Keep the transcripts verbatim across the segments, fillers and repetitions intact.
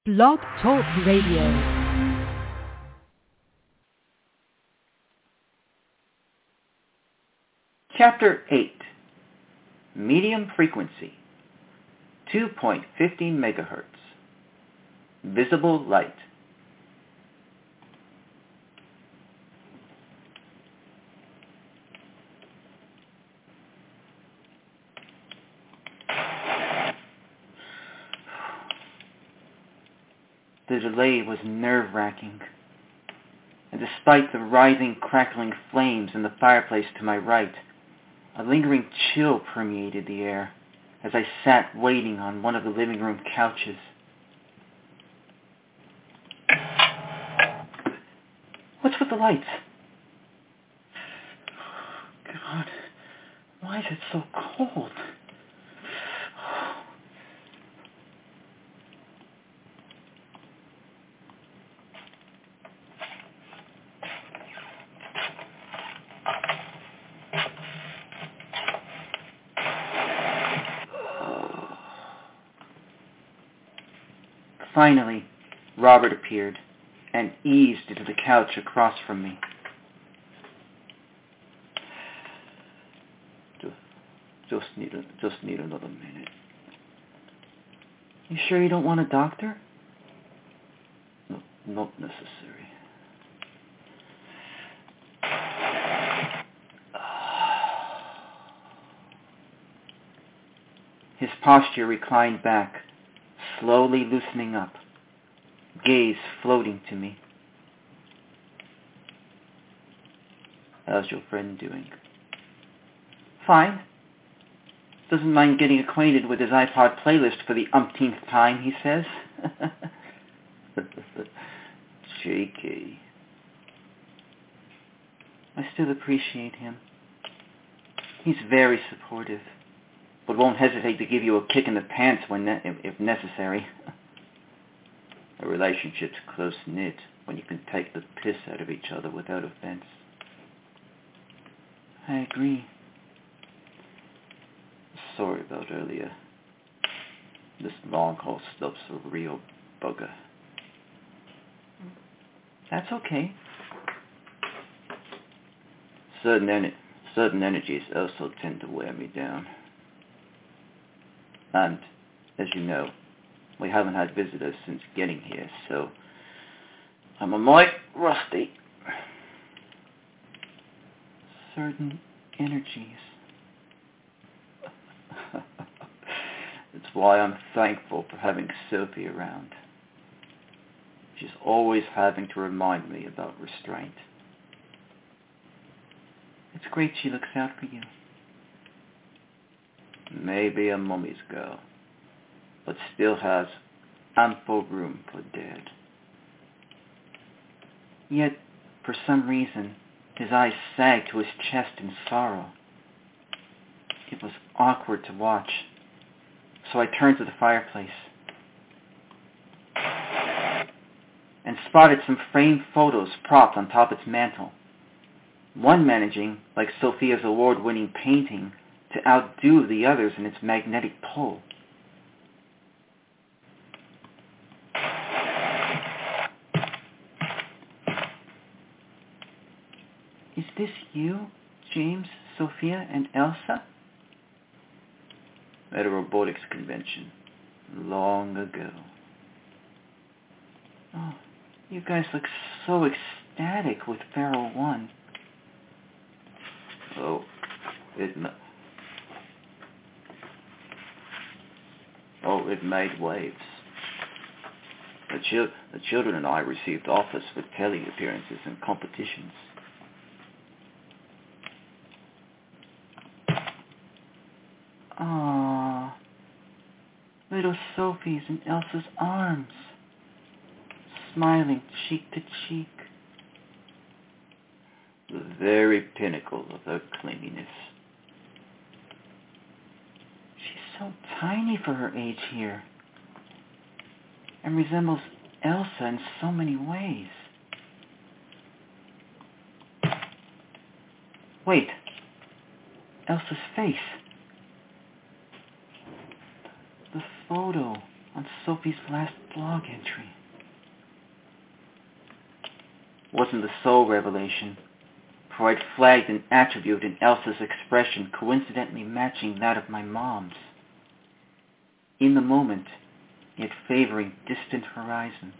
Blog Talk Radio. Chapter eight. Medium Frequency, two point one five megahertz. Visible Light. The delay was nerve-wracking, and despite the writhing, crackling flames in the fireplace to my right, a lingering chill permeated the air as I sat waiting on one of the living room couches. What's with the lights? God, why is it so cold? Finally, Robert appeared and eased into the couch across from me. Just, just need a, just need another minute. You sure you don't want a doctor? No, not necessary. His posture reclined back, slowly loosening up, gaze floating to me. How's your friend doing? Fine. Doesn't mind getting acquainted with his iPod playlist for the umpteenth time, he says. Cheeky. I still appreciate him. He's very supportive, but won't hesitate to give you a kick in the pants when ne- if necessary. A relationship's close-knit when you can take the piss out of each other without offense. I agree. Sorry about earlier. This long-haul stuff's a real bugger. That's okay. Certain, en- certain energies also tend to wear me down. And, as you know, we haven't had visitors since getting here, so I'm a mite rusty. Certain energies. It's why I'm thankful for having Sophie around. She's always having to remind me about restraint. It's great she looks out for you. Maybe a mummy's girl, but still has ample room for Dad. Yet, for some reason, his eyes sagged to his chest in sorrow. It was awkward to watch, so I turned to the fireplace and spotted some framed photos propped on top its mantel, one managing, like Sophia's award-winning painting, to outdo the others in its magnetic pull. Is this you, James, Sophia, and Elsa? At a robotics convention, long ago. Oh, you guys look so ecstatic with Pharaoh One. Oh, it... Ma- Oh, it made waves. The, chil- the children and I received offers for telly appearances and competitions. Aww. Little Sophie's in Elsa's arms, smiling cheek to cheek. The very pinnacle of her clinginess. She's so tiny for her age here, and resembles Elsa in so many ways. Wait, Elsa's face. The photo on Sophie's last blog entry. Wasn't the sole revelation, for I'd flagged an attribute in Elsa's expression coincidentally matching that of my mom's. In the moment, yet favoring distant horizons.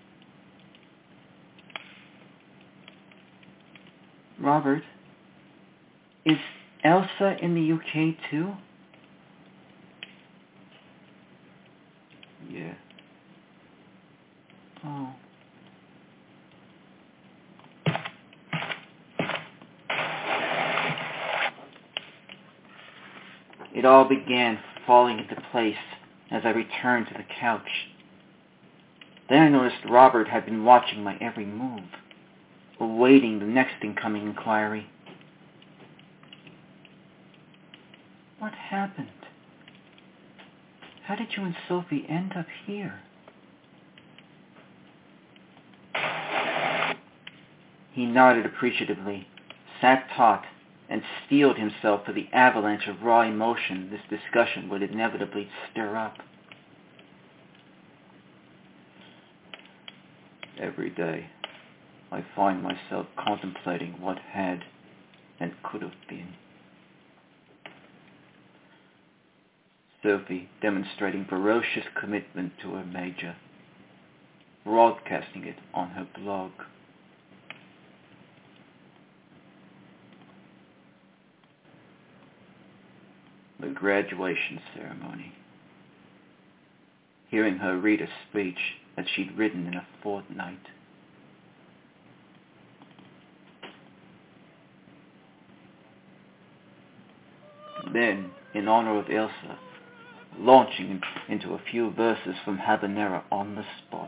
Robert, is Elsa in the U K too? Yeah. Oh. It all began falling into place as I returned to the couch. Then I noticed Robert had been watching my every move, awaiting the next incoming inquiry. What happened? How did you and Sophie end up here? He nodded appreciatively, sat taut, and steeled himself for the avalanche of raw emotion this discussion would inevitably stir up. Every day, I find myself contemplating what had and could have been. Sophie demonstrating ferocious commitment to her major, broadcasting it on her blog. The graduation ceremony. Hearing her read a speech that she'd written in a fortnight. Then, in honor of Elsa, launching into a few verses from Habanera on the spot.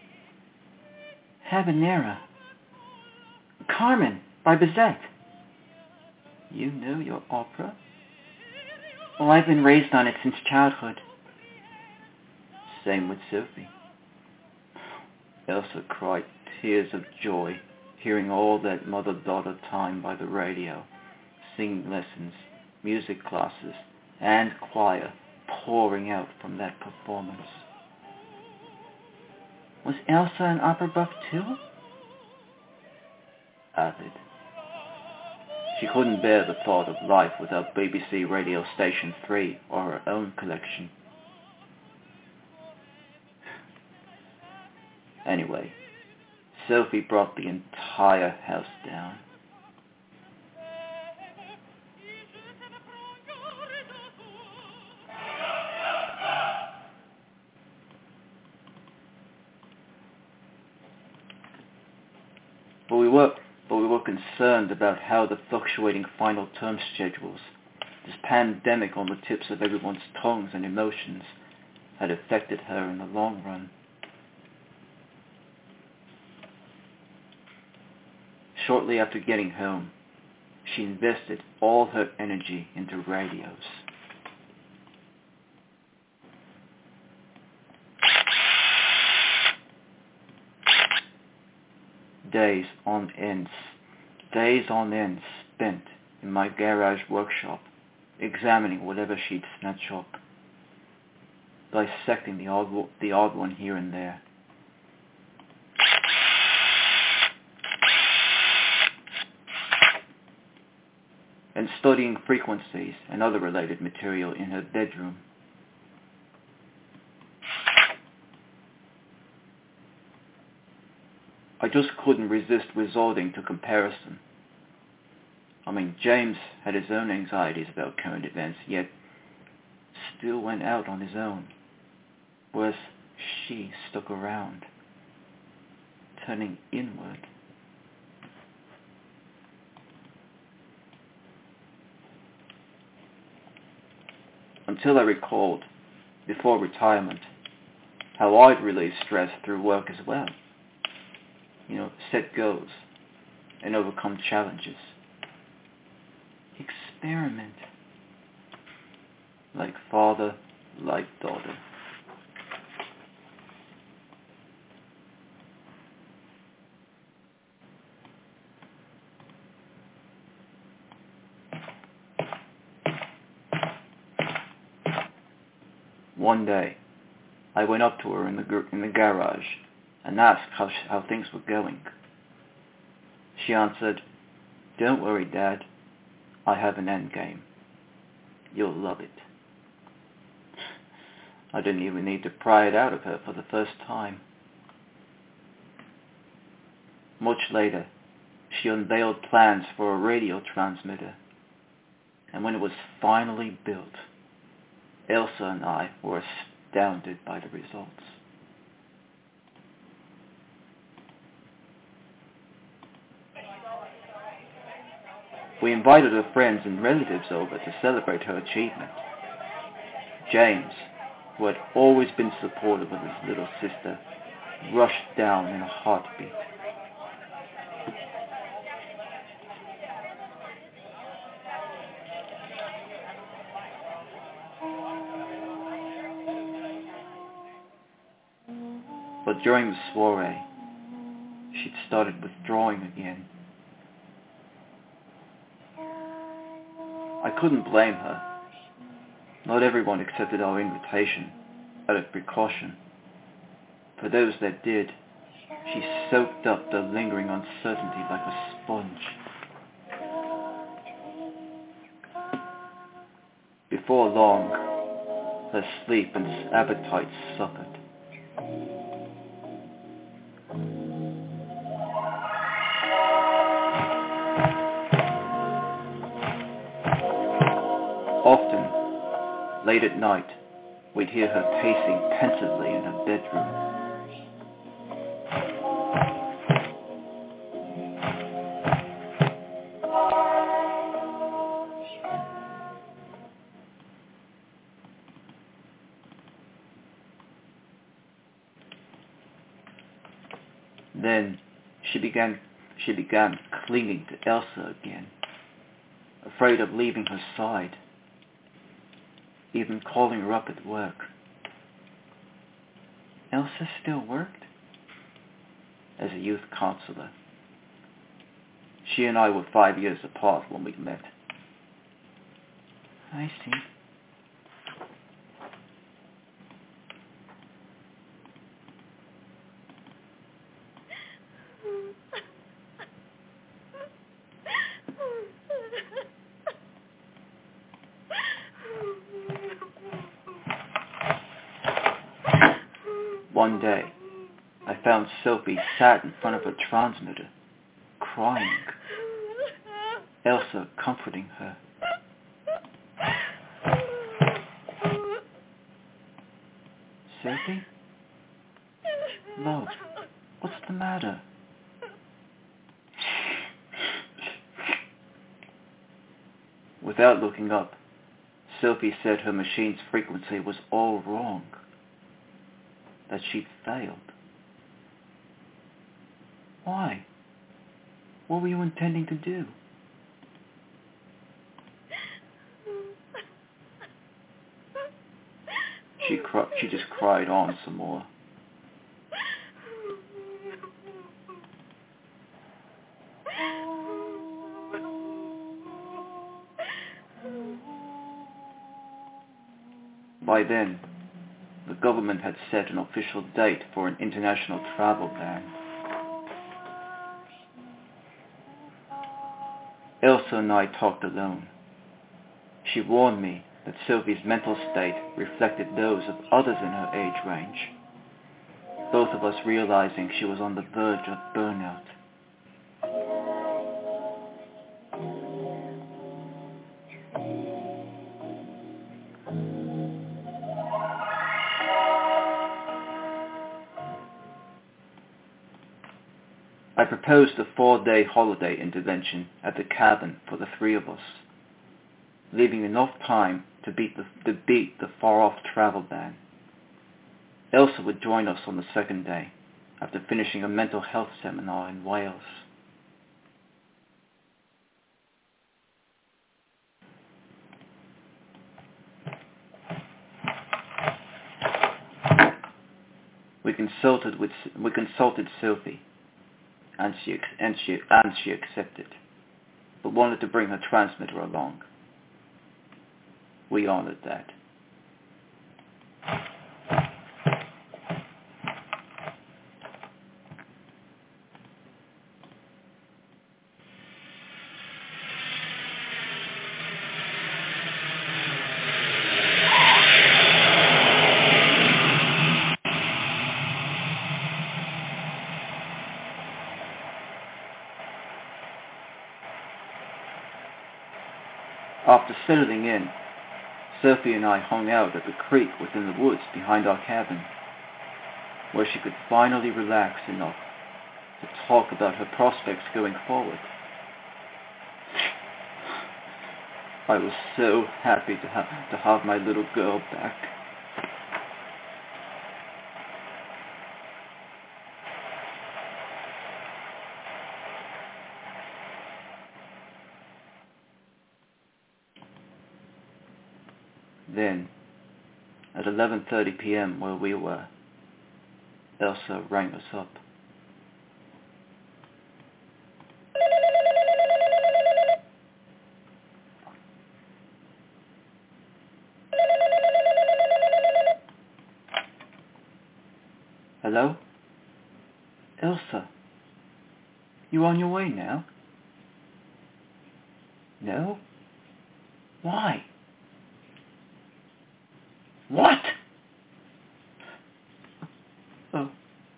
Habanera? Carmen, by Bizet. You know your opera? Well, I've been raised on it since childhood. Same with Sophie. Elsa cried tears of joy hearing all that mother-daughter time by the radio, singing lessons, music classes, and choir pouring out from that performance. Was Elsa an opera buff too? Avid. She couldn't bear the thought of life without B B C Radio Station three or her own collection. Anyway, Sophie brought the entire house down. But we were, but we were concerned about how the fluctuating final term schedules, this pandemic on the tips of everyone's tongues and emotions, had affected her in the long run. Shortly after getting home, she invested all her energy into radios. Days on end, days on end spent in my garage workshop, examining whatever she'd snatch up, dissecting the odd, the odd one here and there. And studying frequencies and other related material in her bedroom. I just couldn't resist resorting to comparison. I mean, James had his own anxieties about current events, yet still went out on his own, whereas she stuck around, turning inward. Until I recalled, before retirement, how I'd relieve stress through work as well. You know, set goals and overcome challenges. Experiment. Like father, like daughter. One day, I went up to her in the, gr- in the garage and asked how, sh- how things were going. She answered, "Don't worry, Dad. I have an endgame. You'll love it." I didn't even need to pry it out of her for the first time. Much later, she unveiled plans for a radio transmitter, and when it was finally built, Elsa and I were astounded by the results. We invited her friends and relatives over to celebrate her achievement. James, who had always been supportive of his little sister, rushed down in a heartbeat. But during the soiree, she'd started withdrawing again. I couldn't blame her. Not everyone accepted our invitation out of precaution. For those that did, she soaked up the lingering uncertainty like a sponge. Before long, her sleep and appetite suffered. Often, late at night, we'd hear her pacing pensively in her bedroom. Then she began she began clinging to Elsa again, afraid of leaving her side, even calling her up at work. Elsa still worked as a youth counselor. She and I were five years apart when we met. I see. One day, I found Sophie sat in front of her transmitter, crying. Elsa comforting her. Sophie? Love, what's the matter? Without looking up, Sophie said her machine's frequency was all wrong, that she'd failed. Why? What were you intending to do? She, cri- she just cried on some more. By then, the government had set an official date for an international travel ban. Elsa and I talked alone. She warned me that Sophie's mental state reflected those of others in her age range, both of us realizing she was on the verge of burnout. I proposed a four-day holiday intervention at the cabin for the three of us, leaving enough time to beat the, to beat the far-off travel ban. Elsa would join us on the second day, after finishing a mental health seminar in Wales. We consulted with we consulted Sophie, and she and she and she accepted, but wanted to bring her transmitter along. We honored that. After settling in, Sophie and I hung out at the creek within the woods behind our cabin, where she could finally relax enough to talk about her prospects going forward. I was so happy to have, to have my little girl back. Then, at eleven thirty p.m. where we were, Elsa rang us up. Hello? Elsa? You on your way now? No? Why? What? Oh.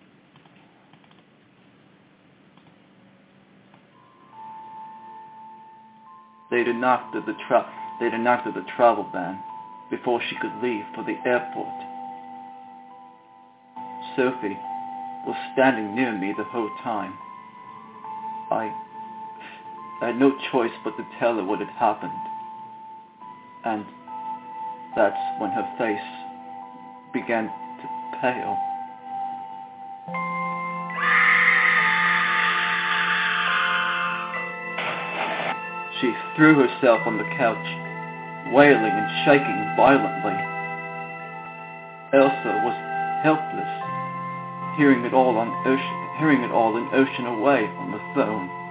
They'd enacted the tra- they'd enacted the travel ban before she could leave for the airport. Sophie was standing near me the whole time. I, I had no choice but to tell her what had happened. And that's when her face began to pale. She threw herself on the couch, wailing and shaking violently. Elsa was helpless, hearing it all on ocean, hearing it all an ocean away on the phone.